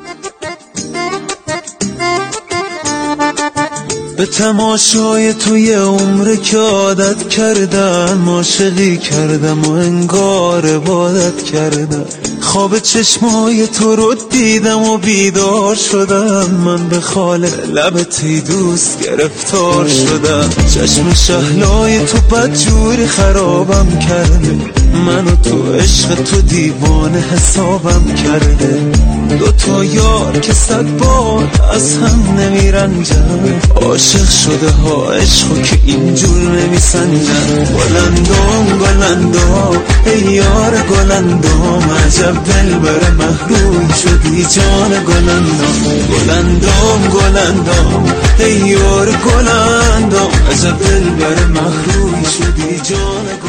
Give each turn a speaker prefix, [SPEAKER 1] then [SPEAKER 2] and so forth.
[SPEAKER 1] به تماشای توی عمر که عادت کردم، عاشقی کردم و انگار عبادت کردم. خواب چشمای تو رو دیدم و بیدار شدم، من به خال لبتی دوست گرفتار شدم. چشم شهلای تو بدجوری خرابم کرده، منو تو عشق تو دیوانه حسابم کرده. دوتا یار که 100 بار از هم نمیرنجن، عاشق شده ها عشقو که اینجور نمیسنجن. گلندام گلندام ای یار گلندام، عجب دل بر محروم شدی جان گلندام. گلندام گلندام ای یار گلندام، عجب دل بر محروم شدی جان گلندام.